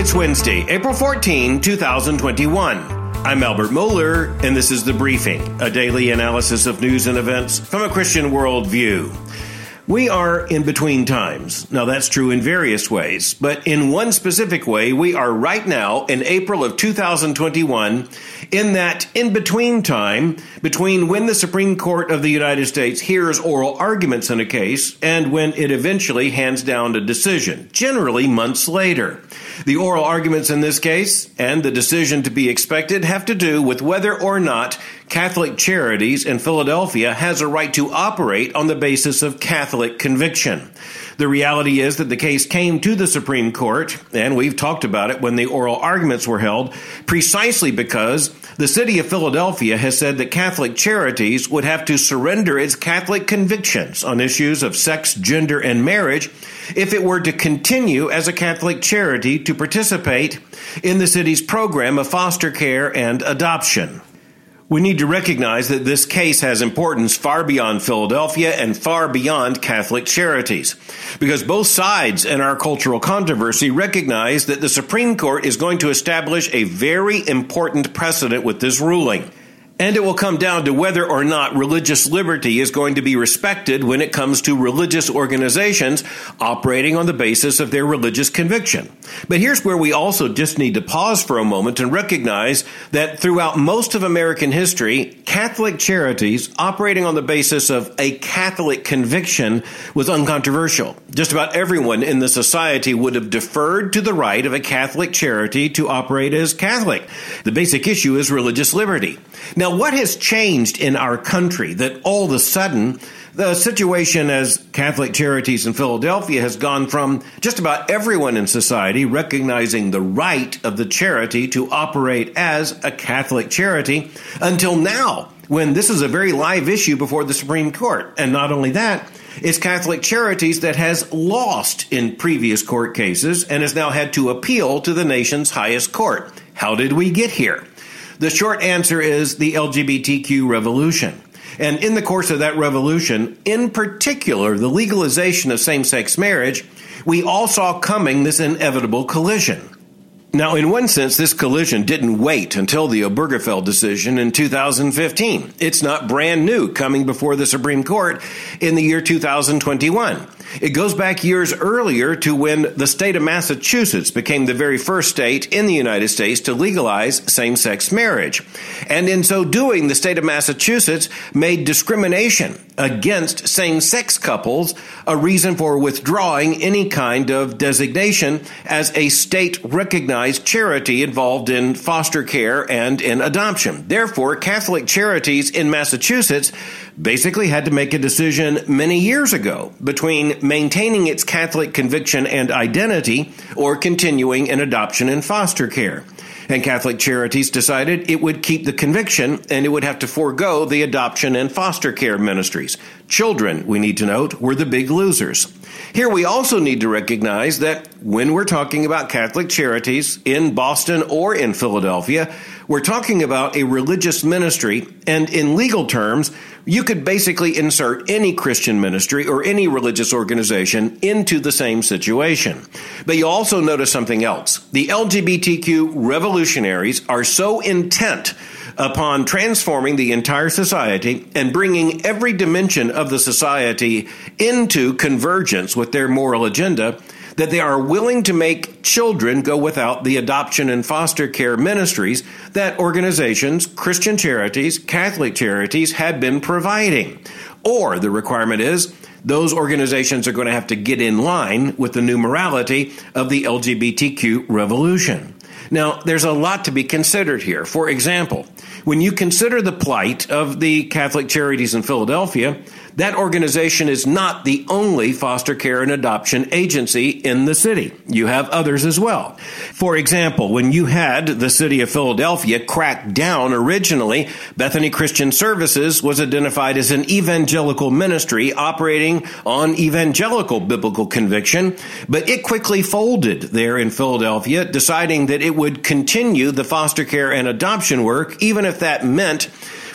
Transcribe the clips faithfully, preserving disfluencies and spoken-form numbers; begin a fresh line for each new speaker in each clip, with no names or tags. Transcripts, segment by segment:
It's Wednesday, April fourteenth, twenty twenty-one. I'm Albert Moeller, and this is The Briefing, a daily analysis of news and events from a Christian worldview. We are in between times. Now, that's true in various ways, but in one specific way, we are right now in April of two thousand twenty-one in that in-between time between when the Supreme Court of the United States hears oral arguments in a case and when it eventually hands down a decision, generally months later. The oral arguments in this case and the decision to be expected have to do with whether or not Catholic Charities in Philadelphia has a right to operate on the basis of Catholic conviction. The reality is that the case came to the Supreme Court, and we've talked about it when the oral arguments were held, precisely because the city of Philadelphia has said that Catholic Charities would have to surrender its Catholic convictions on issues of sex, gender, and marriage if it were to continue as a Catholic charity to participate in the city's program of foster care and adoption. We need to recognize that this case has importance far beyond Philadelphia and far beyond Catholic Charities, because both sides in our cultural controversy recognize that the Supreme Court is going to establish a very important precedent with this ruling. And it will come down to whether or not religious liberty is going to be respected when it comes to religious organizations operating on the basis of their religious conviction. But here's where we also just need to pause for a moment and recognize that throughout most of American history, Catholic Charities operating on the basis of a Catholic conviction was uncontroversial. Just about everyone in the society would have deferred to the right of a Catholic charity to operate as Catholic. The basic issue is religious liberty. Now, what has changed in our country that all of a sudden the situation as Catholic Charities in Philadelphia has gone from just about everyone in society recognizing the right of the charity to operate as a Catholic charity until now, when this is a very live issue before the Supreme Court? And not only that, it's Catholic Charities that has lost in previous court cases and has now had to appeal to the nation's highest court. How did we get here? The short answer is the L G B T Q revolution. And in the course of that revolution, in particular, the legalization of same-sex marriage, we all saw coming this inevitable collision. Now, in one sense, this collision didn't wait until the Obergefell decision in two thousand fifteen. It's not brand new, coming before the Supreme Court in the year two thousand twenty-one. It goes back years earlier to when the state of Massachusetts became the very first state in the United States to legalize same-sex marriage. And in so doing, the state of Massachusetts made discrimination against same-sex couples a reason for withdrawing any kind of designation as a state-recognized charity involved in foster care and in adoption. Therefore, Catholic Charities in Massachusetts basically had to make a decision many years ago between maintaining its Catholic conviction and identity or continuing in adoption and foster care. And Catholic Charities decided it would keep the conviction and it would have to forego the adoption and foster care ministries. Children, we need to note, were the big losers. Here we also need to recognize that when we're talking about Catholic Charities in Boston or in Philadelphia, we're talking about a religious ministry, and in legal terms, you could basically insert any Christian ministry or any religious organization into the same situation. But you also notice something else. The L G B T Q revolutionaries are so intent upon transforming the entire society and bringing every dimension of the society into convergence with their moral agenda that they are willing to make children go without the adoption and foster care ministries that organizations, Christian charities, Catholic charities have been providing. Or the requirement is those organizations are going to have to get in line with the new morality of the L G B T Q revolution. Now, there's a lot to be considered here. For example, when you consider the plight of the Catholic Charities in Philadelphia, that organization is not the only foster care and adoption agency in the city. You have others as well. For example, when you had the city of Philadelphia crack down originally, Bethany Christian Services was identified as an evangelical ministry operating on evangelical biblical conviction, but it quickly folded there in Philadelphia, deciding that it would continue the foster care and adoption work, even if that meant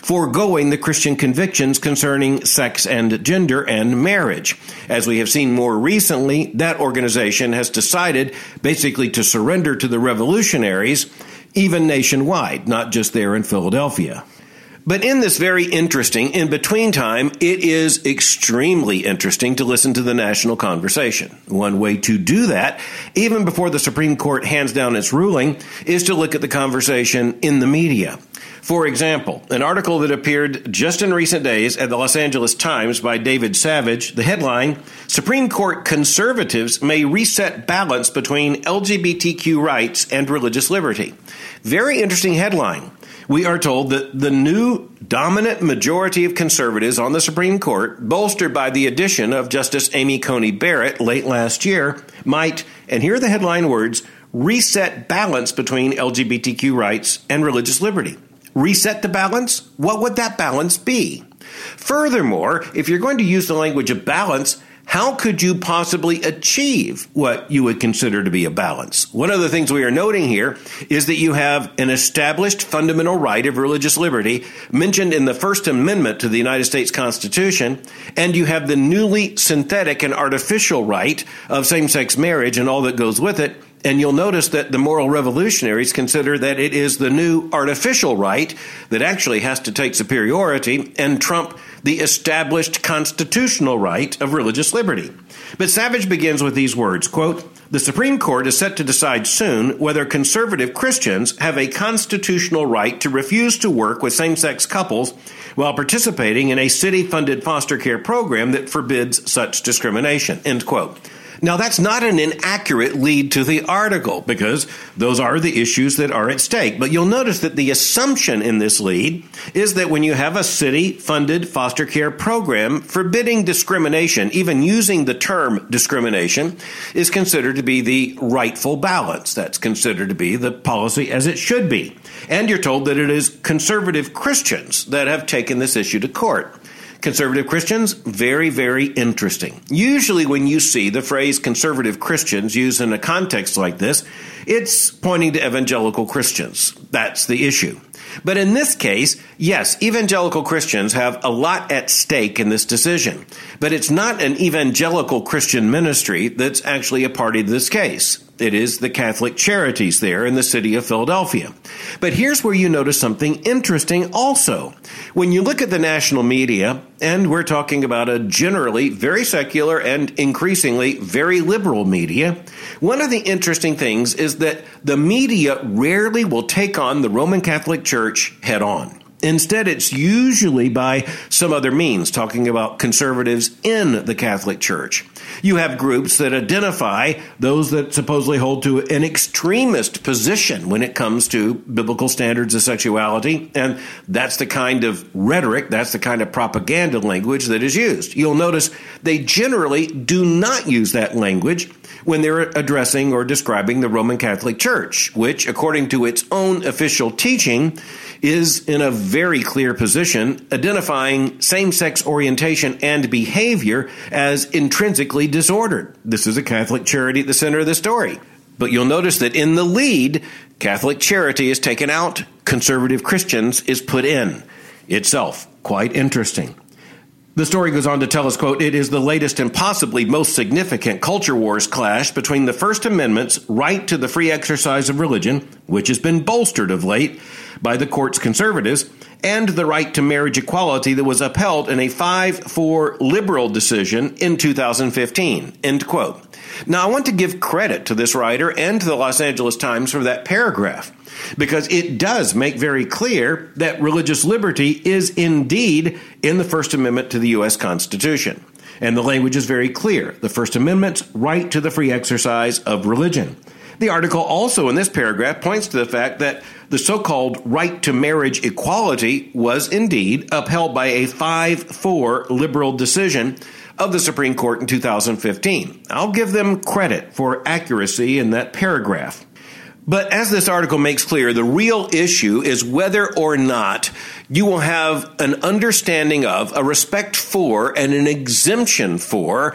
foregoing the Christian convictions concerning sex and gender and marriage. As we have seen more recently, that organization has decided basically to surrender to the revolutionaries, even nationwide, not just there in Philadelphia. But in this very interesting in-between time, it is extremely interesting to listen to the national conversation. One way to do that, even before the Supreme Court hands down its ruling, is to look at the conversation in the media. For example, an article that appeared just in recent days at the Los Angeles Times by David Savage, the headline, Supreme Court Conservatives May Reset Balance Between L G B T Q Rights and Religious Liberty. Very interesting headline. We are told that the new dominant majority of conservatives on the Supreme Court, bolstered by the addition of Justice Amy Coney Barrett late last year, might, and here are the headline words, reset balance between L G B T Q rights and religious liberty. Reset the balance? What would that balance be? Furthermore, if you're going to use the language of balance, how could you possibly achieve what you would consider to be a balance? One of the things we are noting here is that you have an established fundamental right of religious liberty mentioned in the First Amendment to the United States Constitution, and you have the newly synthetic and artificial right of same-sex marriage and all that goes with it. And you'll notice that the moral revolutionaries consider that it is the new artificial right that actually has to take superiority and trump the established constitutional right of religious liberty. But Savage begins with these words, quote, the Supreme Court is set to decide soon whether conservative Christians have a constitutional right to refuse to work with same-sex couples while participating in a city-funded foster care program that forbids such discrimination, end quote. Now, that's not an inaccurate lead to the article because those are the issues that are at stake. But you'll notice that the assumption in this lead is that when you have a city-funded foster care program, forbidding discrimination, even using the term discrimination, is considered to be the rightful balance. That's considered to be the policy as it should be. And you're told that it is conservative Christians that have taken this issue to court. Conservative Christians, very, very interesting. Usually when you see the phrase conservative Christians used in a context like this, it's pointing to evangelical Christians. That's the issue. But in this case, yes, evangelical Christians have a lot at stake in this decision. But it's not an evangelical Christian ministry that's actually a party to this case. It is the Catholic Charities there in the city of Philadelphia. But here's where you notice something interesting also. When you look at the national media, and we're talking about a generally very secular and increasingly very liberal media, one of the interesting things is that the media rarely will take on the Roman Catholic Church head on. Instead, it's usually by some other means, talking about conservatives in the Catholic Church. You have groups that identify those that supposedly hold to an extremist position when it comes to biblical standards of sexuality, and that's the kind of rhetoric, that's the kind of propaganda language that is used. You'll notice they generally do not use that language when they're addressing or describing the Roman Catholic Church, which, according to its own official teaching, is in a very clear position identifying same-sex orientation and behavior as intrinsically disordered. This is a Catholic charity at the center of the story. But you'll notice that in the lead, Catholic Charity is taken out, conservative Christians is put in. Itself quite interesting. The story goes on to tell us, quote, it is the latest and possibly most significant culture wars clash between the First Amendment's right to the free exercise of religion, which has been bolstered of late by the court's conservatives, and the right to marriage equality that was upheld in a five four liberal decision in two thousand fifteen, end quote. Now, I want to give credit to this writer and to the Los Angeles Times for that paragraph, because it does make very clear that religious liberty is indeed in the First Amendment to the U S Constitution. And the language is very clear. The First Amendment's right to the free exercise of religion. The article also in this paragraph points to the fact that the so-called right to marriage equality was indeed upheld by a five four liberal decision of the Supreme Court in two thousand fifteen. I'll give them credit for accuracy in that paragraph. But as this article makes clear, the real issue is whether or not you will have an understanding of, a respect for, and an exemption for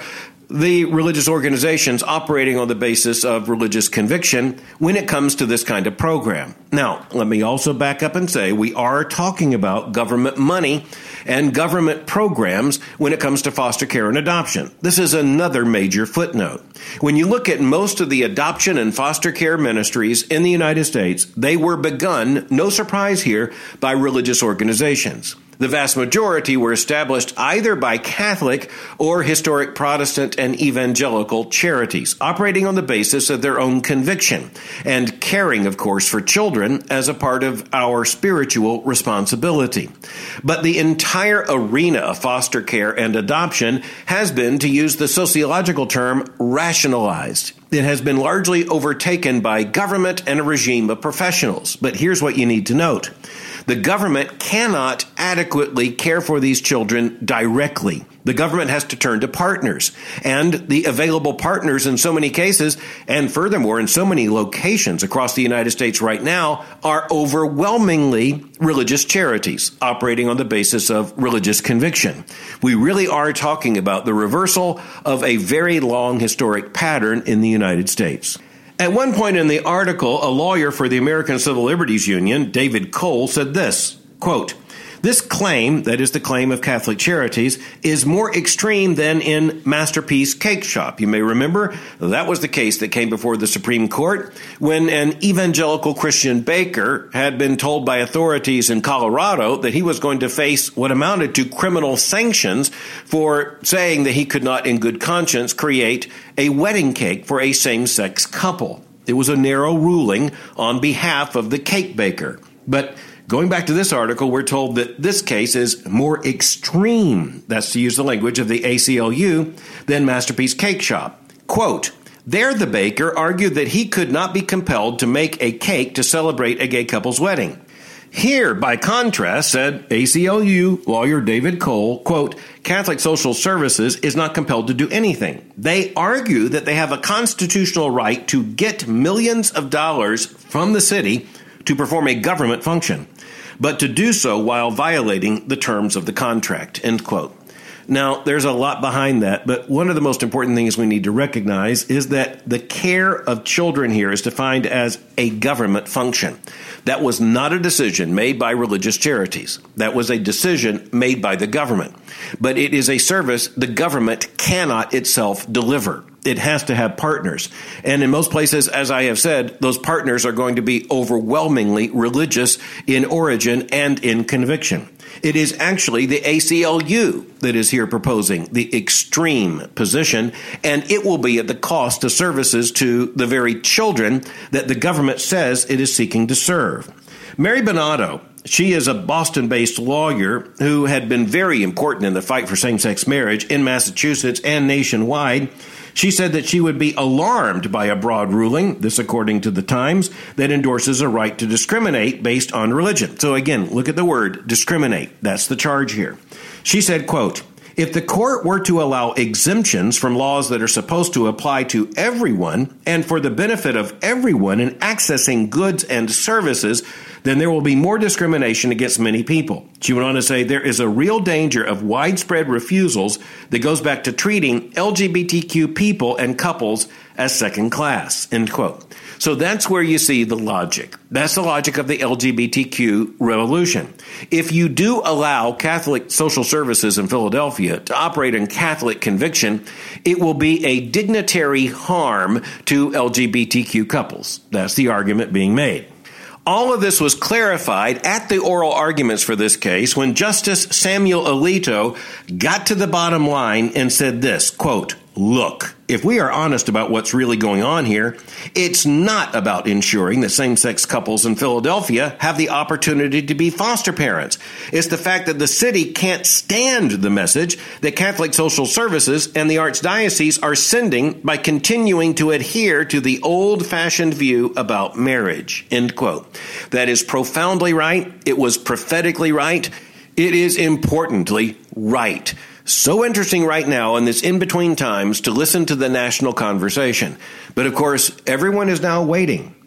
the religious organizations operating on the basis of religious conviction when it comes to this kind of program. Now, let me also back up and say we are talking about government money and government programs when it comes to foster care and adoption. This is another major footnote. When you look at most of the adoption and foster care ministries in the United States, they were begun, no surprise here, by religious organizations. The vast majority were established either by Catholic or historic Protestant and evangelical charities, operating on the basis of their own conviction and caring, of course, for children as a part of our spiritual responsibility. But the entire arena of foster care and adoption has been, to use the sociological term, rationalized. It has been largely overtaken by government and a regime of professionals. But here's what you need to note. The government cannot adequately care for these children directly. The government has to turn to partners, and the available partners in so many cases, and furthermore in so many locations across the United States right now, are overwhelmingly religious charities operating on the basis of religious conviction. We really are talking about the reversal of a very long historic pattern in the United States. At one point in the article, a lawyer for the American Civil Liberties Union, David Cole, said this, quote, "This claim, that is the claim of Catholic Charities, is more extreme than in Masterpiece Cake Shop." You may remember that was the case that came before the Supreme Court when an evangelical Christian baker had been told by authorities in Colorado that he was going to face what amounted to criminal sanctions for saying that he could not in good conscience create a wedding cake for a same-sex couple. It was a narrow ruling on behalf of the cake baker. But going back to this article, we're told that this case is more extreme, that's to use the language of the A C L U, than Masterpiece Cake Shop. Quote, "There the baker argued that he could not be compelled to make a cake to celebrate a gay couple's wedding. Here, by contrast, said A C L U lawyer David Cole, quote, Catholic Social Services is not compelled to do anything. They argue that they have a constitutional right to get millions of dollars from the city to perform a government function, but to do so while violating the terms of the contract," end quote. Now, there's a lot behind that, but one of the most important things we need to recognize is that the care of children here is defined as a government function. That was not a decision made by religious charities. That was a decision made by the government. But it is a service the government cannot itself deliver. It has to have partners. And in most places, as I have said, those partners are going to be overwhelmingly religious in origin and in conviction. It is actually the A C L U that is here proposing the extreme position, and it will be at the cost of services to the very children that the government says it is seeking to serve. Mary Bonato, she is a Boston-based lawyer who had been very important in the fight for same-sex marriage in Massachusetts and nationwide. She said that she would be alarmed by a broad ruling, this according to the Times, that endorses a right to discriminate based on religion. So again, look at the word discriminate. That's the charge here. She said, quote, "If the court were to allow exemptions from laws that are supposed to apply to everyone and for the benefit of everyone in accessing goods and services, then there will be more discrimination against many people." She went on to say there is a real danger of widespread refusals that goes back to treating L G B T Q people and couples as second class, end quote. So that's where you see the logic. That's the logic of the L G B T Q revolution. If you do allow Catholic Social Services in Philadelphia to operate in Catholic conviction, it will be a dignitary harm to L G B T Q couples. That's the argument being made. All of this was clarified at the oral arguments for this case when Justice Samuel Alito got to the bottom line and said this, quote, "Look, if we are honest about what's really going on here, it's not about ensuring that same-sex couples in Philadelphia have the opportunity to be foster parents. It's the fact that the city can't stand the message that Catholic Social Services and the Archdiocese are sending by continuing to adhere to the old-fashioned view about marriage," end quote. That is profoundly right. It was prophetically right. It is importantly right. So interesting right now in this in-between times to listen to the national conversation. But of course, everyone is now waiting.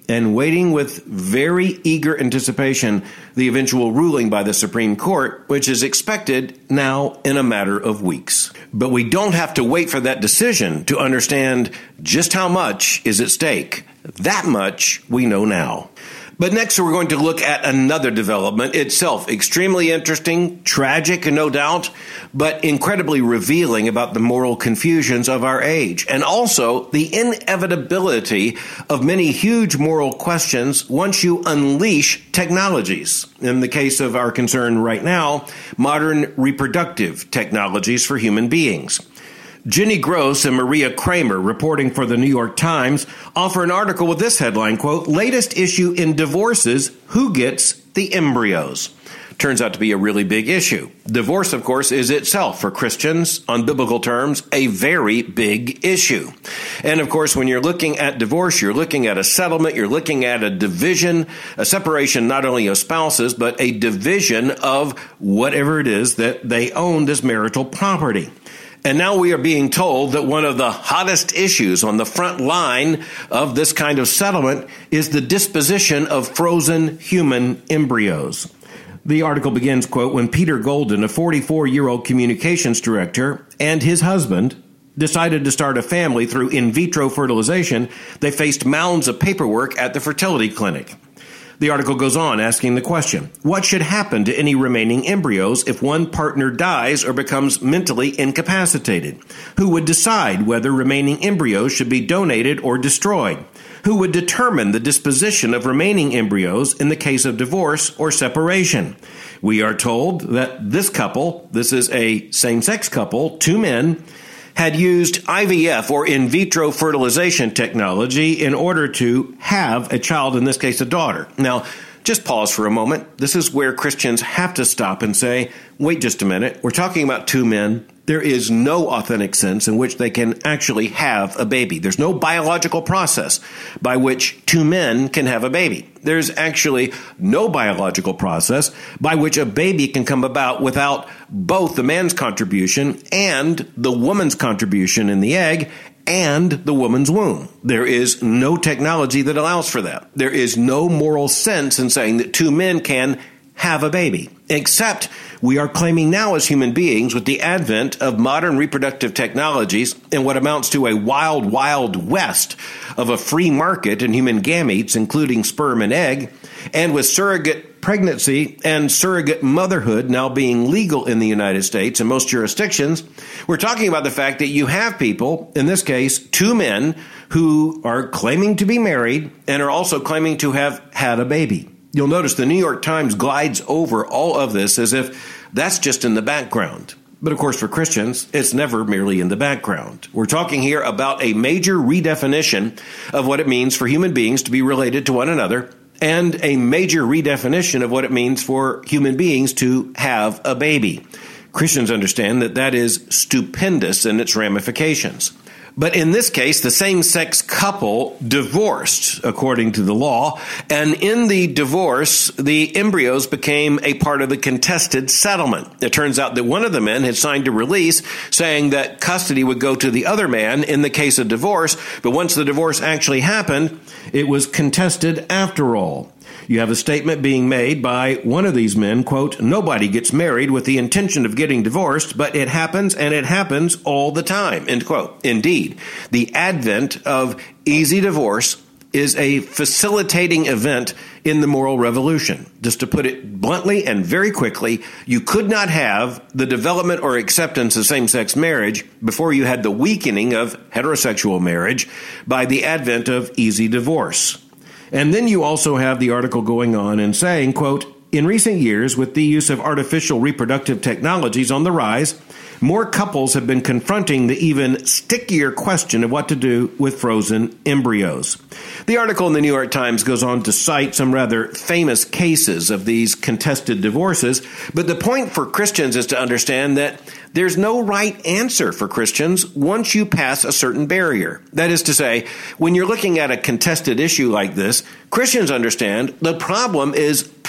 and waiting with very eager anticipation the eventual ruling by the Supreme Court, which is expected now in a matter of weeks. But we don't have to wait for that decision to understand just how much is at stake. That much we know now. But next, we're going to look at another development, itself extremely interesting, tragic, no doubt, but incredibly revealing about the moral confusions of our age, and also the inevitability of many huge moral questions once you unleash technologies. In the case of our concern right now, modern reproductive technologies for human beings. Jenny Gross and Maria Kramer, reporting for the New York Times, offer an article with this headline, quote, "Latest issue in divorces, who gets the embryos?" Turns out to be a really big issue. Divorce, of course, is itself, for Christians, on biblical terms, a very big issue. And, of course, when you're looking at divorce, you're looking at a settlement, you're looking at a division, a separation not only of spouses, but a division of whatever it is that they owned as marital property. And now we are being told that one of the hottest issues on the front line of this kind of settlement is the disposition of frozen human embryos. The article begins, quote, "When Peter Golden, a forty-four-year-old communications director, and his husband decided to start a family through in vitro fertilization, they faced mounds of paperwork at the fertility clinic." The article goes on asking the question, what should happen to any remaining embryos if one partner dies or becomes mentally incapacitated? Who would decide whether remaining embryos should be donated or destroyed? Who would determine the disposition of remaining embryos in the case of divorce or separation? We are told that this couple, this is a same-sex couple, two men, had used I V F or in vitro fertilization technology in order to have a child, in this case a daughter. Now, just pause for a moment. This is where Christians have to stop and say, wait just a minute. We're talking about two men. There is no authentic sense in which they can actually have a baby. There's no biological process by which two men can have a baby. There's actually no biological process by which a baby can come about without both the man's contribution and the woman's contribution in the egg and the woman's womb. There is no technology that allows for that. There is no moral sense in saying that two men can have a baby, except we are claiming now as human beings with the advent of modern reproductive technologies and what amounts to a wild, wild west of a free market in human gametes, including sperm and egg, and with surrogate pregnancy and surrogate motherhood now being legal in the United States and most jurisdictions, we're talking about the fact that you have people, in this case, two men, who are claiming to be married and are also claiming to have had a baby. You'll notice the New York Times glides over all of this as if that's just in the background. But of course, for Christians, it's never merely in the background. We're talking here about a major redefinition of what it means for human beings to be related to one another, and a major redefinition of what it means for human beings to have a baby. Christians understand that that is stupendous in its ramifications. But in this case, the same-sex couple divorced, according to the law, and in the divorce, the embryos became a part of the contested settlement. It turns out that one of the men had signed a release saying that custody would go to the other man in the case of divorce, but once the divorce actually happened, it was contested after all. You have a statement being made by one of these men, quote, "Nobody gets married with the intention of getting divorced, but it happens and it happens all the time," end quote. Indeed, the advent of easy divorce is a facilitating event in the moral revolution. Just to put it bluntly and very quickly, you could not have the development or acceptance of same-sex marriage before you had the weakening of heterosexual marriage by the advent of easy divorce. And then you also have the article going on and saying, quote, "In recent years, with the use of artificial reproductive technologies on the rise, more couples have been confronting the even stickier question of what to do with frozen embryos." The article in the New York Times goes on to cite some rather famous cases of these contested divorces, but the point for Christians is to understand that there's no right answer for Christians once you pass a certain barrier. That is to say, when you're looking at a contested issue like this, Christians understand the problem is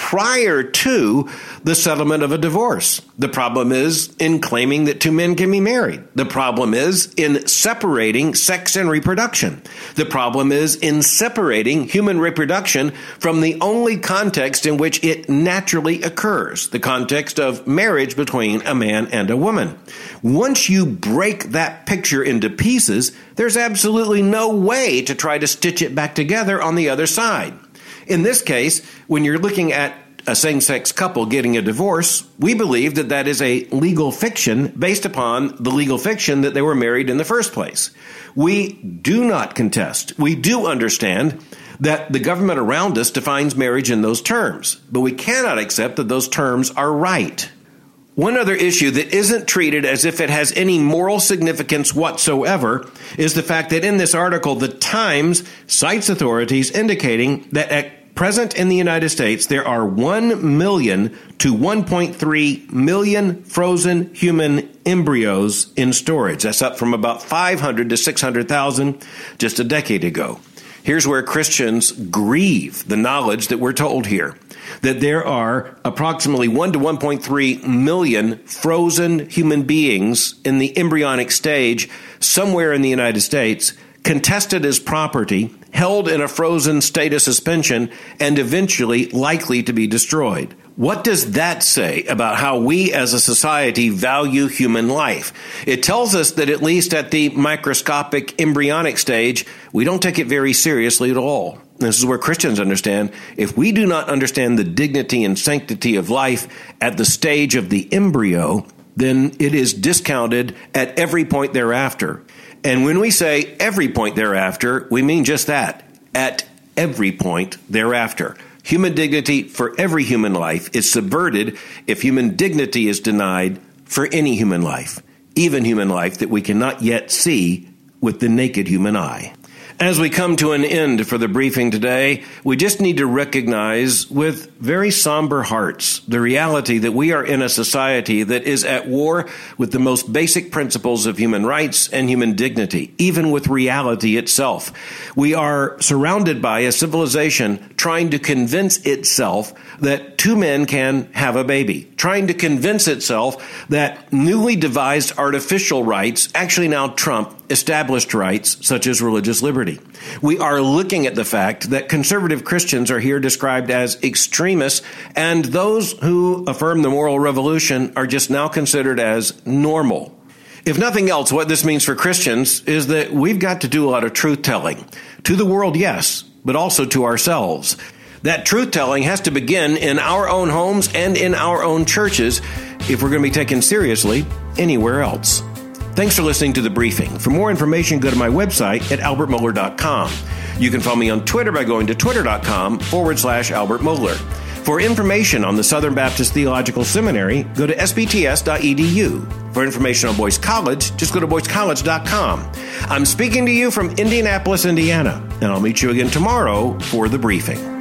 prior to the settlement of a divorce. The problem is in claiming that two men can be married. The problem is in separating sex and reproduction. The problem is in separating human reproduction from the only context in which it naturally occurs, the context of marriage between a man and a woman. Once you break that picture into pieces, there's absolutely no way to try to stitch it back together on the other side. In this case, when you're looking at a same-sex couple getting a divorce, we believe that that is a legal fiction based upon the legal fiction that they were married in the first place. We do not contest. We do understand that the government around us defines marriage in those terms, but we cannot accept that those terms are right. One other issue that isn't treated as if it has any moral significance whatsoever is the fact that in this article, the Times cites authorities indicating that at present in the United States, there are one million to one point three million frozen human embryos in storage. That's up from about five hundred to six hundred thousand just a decade ago. Here's where Christians grieve the knowledge that we're told here, that there are approximately one to one point three million frozen human beings in the embryonic stage somewhere in the United States, contested as property, held in a frozen state of suspension, and eventually likely to be destroyed. What does that say about how we as a society value human life? It tells us that at least at the microscopic embryonic stage, we don't take it very seriously at all. This is where Christians understand, if we do not understand the dignity and sanctity of life at the stage of the embryo, then it is discounted at every point thereafter. And when we say every point thereafter, we mean just that, at every point thereafter. Human dignity for every human life is subverted if human dignity is denied for any human life, even human life that we cannot yet see with the naked human eye. As we come to an end for the briefing today, we just need to recognize with very somber hearts the reality that we are in a society that is at war with the most basic principles of human rights and human dignity, even with reality itself. We are surrounded by a civilization trying to convince itself that two men can have a baby, trying to convince itself that newly devised artificial rights actually now trump established rights such as religious liberty. We are looking at the fact that conservative Christians are here described as extremists, and those who affirm the moral revolution are just now considered as normal. If nothing else, what this means for Christians is that we've got to do a lot of truth-telling. To the world, yes, but also to ourselves. That truth-telling has to begin in our own homes and in our own churches if we're going to be taken seriously anywhere else. Thanks for listening to The Briefing. For more information, go to my website at albert mohler dot com. You can follow me on Twitter by going to twitter.com forward slash Albert Mohler. For information on the Southern Baptist Theological Seminary, go to s b t s dot e d u. For information on Boyce College, just go to boyce college dot com. I'm speaking to you from Indianapolis, Indiana, and I'll meet you again tomorrow for The Briefing.